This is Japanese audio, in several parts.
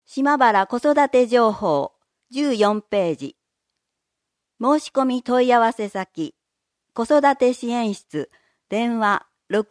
島原子育て情報14ページ。申し込み問い合わせ先、子育て支援室、電話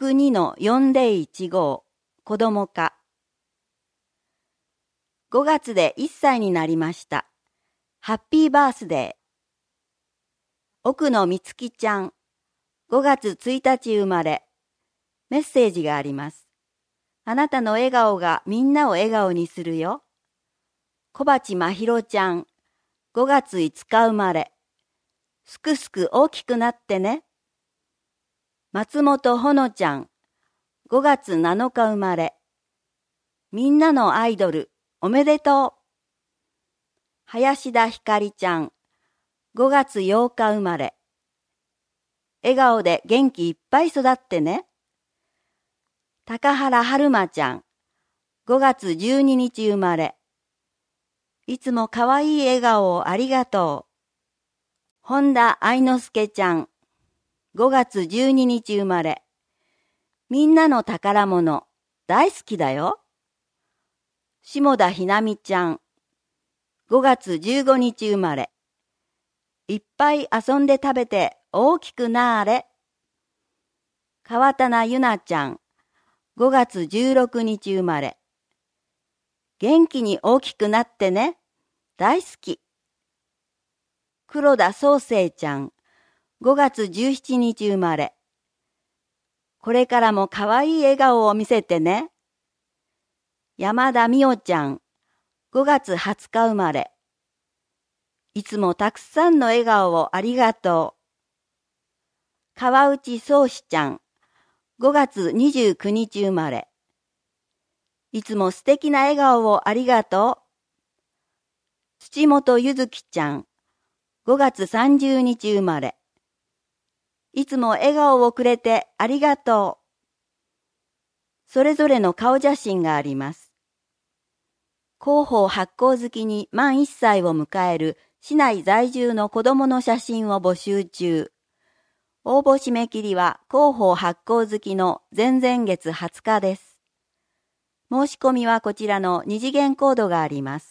62-4015、子ども課。5月で1歳になりました。ハッピーバースデー。奥野美月ちゃん、5月1日生まれ。メッセージがあります。あなたの笑顔がみんなを笑顔にするよ。小鉢真宙ちゃん、5月5日生まれ。すくすく大きくなってね。松本ほのちゃん、5月7日生まれ。みんなのアイドル、おめでとう。林田ひかりちゃん、5月8日生まれ。笑顔で元気いっぱい育ってね。高原はるまちゃん、5月12日生まれ。いつもかわいい笑顔をありがとう。本田愛之助ちゃん、5月12日生まれ。みんなの宝物、大好きだよ。下田ひなみちゃん、5月15日生まれ。いっぱい遊んで食べて大きくなーれ。川棚ゆなちゃん、5月16日生まれ。元気に大きくなってね。大好き。黒田宗生ちゃん、5月17日生まれ。これからもかわいい笑顔を見せてね。山田美代ちゃん、5月20日生まれ。いつもたくさんの笑顔をありがとう。川内宗志ちゃん、5月29日生まれ。いつも素敵な笑顔をありがとう。土本ゆずきちゃん、5月30日生まれ。いつも笑顔をくれてありがとう。それぞれの顔写真があります。広報発行月に満1歳を迎える市内在住の子供の写真を募集中。応募締め切りは広報発行月の前々月20日です。申し込みはこちらの2次元コードがあります。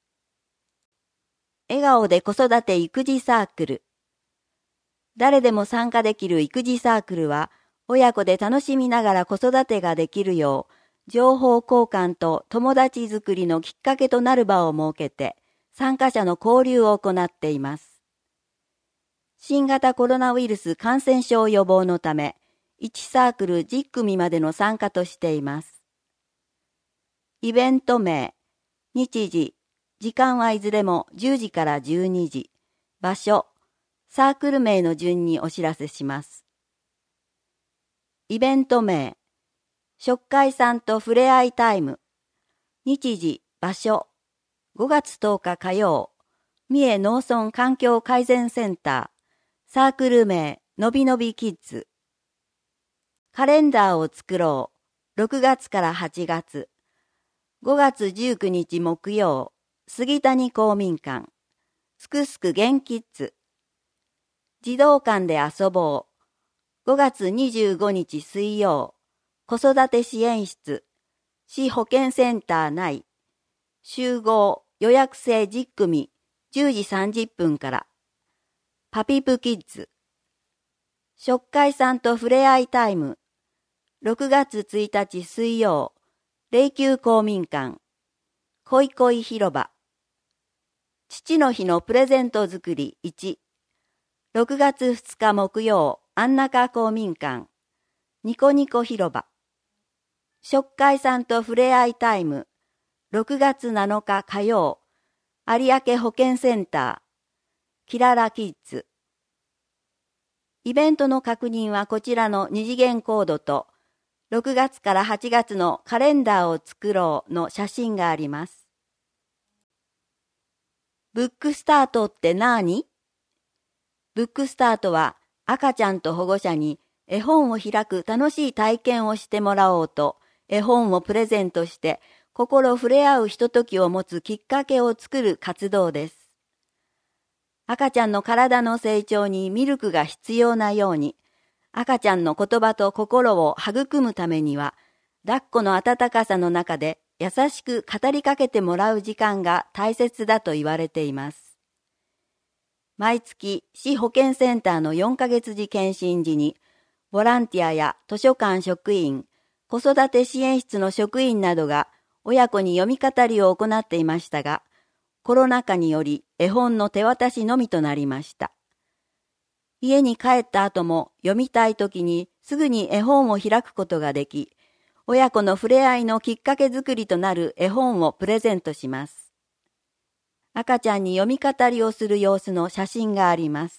笑顔で子育て育児サークル。誰でも参加できる育児サークルは、親子で楽しみながら子育てができるよう、情報交換と友達づくりのきっかけとなる場を設けて、参加者の交流を行っています。新型コロナウイルス感染症予防のため、1サークル10組までの参加としています。イベント名、日時、時間はいずれも10時から12時、場所、サークル名の順にお知らせします。イベント名、食会さんとふれあいタイム、日時、場所、5月10日火曜、三重農村環境改善センター、サークル名、のびのびキッズ。カレンダーを作ろう、6月から8月、5月19日木曜、杉谷公民館、すくすく元キッズ。児童館で遊ぼう、5月25日水曜、子育て支援室、市保健センター内、集合予約制10組、10時30分から、パピプキッズ。食会さんとふれあいタイム、6月1日水曜、霊柩公民館、こいこい広場。父の日のプレゼント作り1、6月2日木曜、安中公民館、ニコニコ広場。食会さんとふれあいタイム、6月7日火曜、有明保健センター、キララキッズ。イベントの確認はこちらの2次元コードと、6月から8月のカレンダーを作ろうの写真があります。ブックスタートって何？ブックスタートは赤ちゃんと保護者に絵本を開く楽しい体験をしてもらおうと、絵本をプレゼントして心触れ合うひとときを持つきっかけを作る活動です。赤ちゃんの体の成長にミルクが必要なように、赤ちゃんの言葉と心を育むためには、抱っこの温かさの中で優しく語りかけてもらう時間が大切だと言われています。毎月、市保健センターの4ヶ月次検診時に、ボランティアや図書館職員、子育て支援室の職員などが親子に読み語りを行っていましたが、コロナ禍により絵本の手渡しのみとなりました。家に帰った後も読みたい時にすぐに絵本を開くことができ、親子の触れ合いのきっかけ作りとなる絵本をプレゼントします。赤ちゃんに読み語りをする様子の写真があります。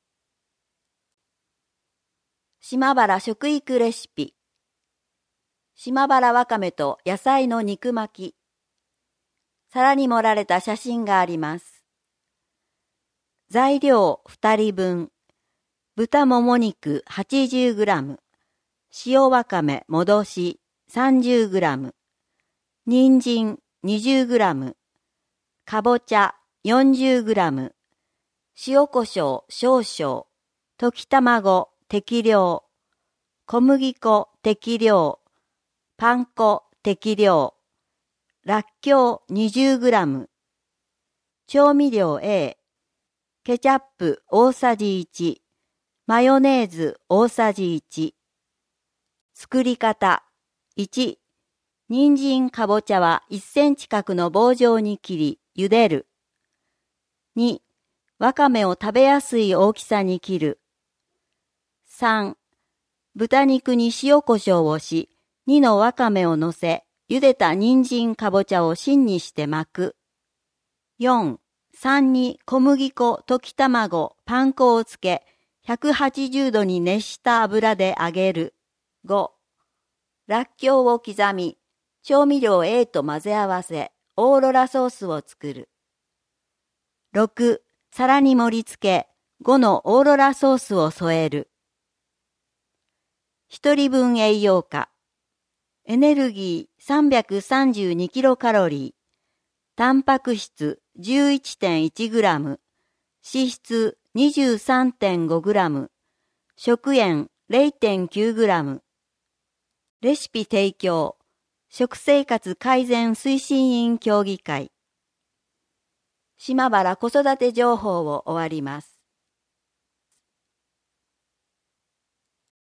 島原食育レシピ。島原わかめと野菜の肉巻き。皿に盛られた写真があります。材料2人分。豚もも肉 80g。塩わかめ戻し 30g。人参 20g。かぼちゃ 40g。塩コショウ少々。溶き卵適量。小麦粉適量。パン粉適量。らっきょう 20g。調味料 A。ケチャップ大さじ1。マヨネーズ大さじ1。作り方。1。人参かぼちゃは1センチ角の棒状に切り、茹でる。2。わかめを食べやすい大きさに切る。3。豚肉に塩コショウをし、2のわかめを乗せ、茹でた人参かぼちゃを芯にして巻く。4、3に小麦粉、溶き卵、パン粉をつけ、180度に熱した油で揚げる。5、らっきょうを刻み、調味料 A と混ぜ合わせ、オーロラソースを作る。6、皿に盛り付け、5のオーロラソースを添える。1人分栄養価。エネルギー 332 キロカロリー。タンパク質 11.1 グラム。脂質 23.5 グラム。食塩 0.9 グラム。レシピ提供。食生活改善推進委員協議会。島原子育て情報を終わります。